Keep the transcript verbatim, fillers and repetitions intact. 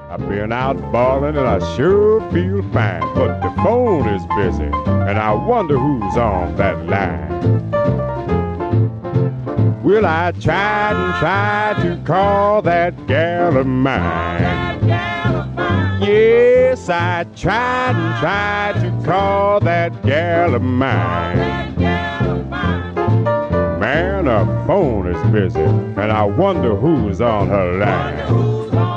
I've been out balling and I sure feel fine, but the phone is busy and I wonder who's on that line. Well, I tried and tried to call that gal of mine. Yes, I tried and tried to call that gal of mine. Man, her phone is busy and I wonder who's on her line.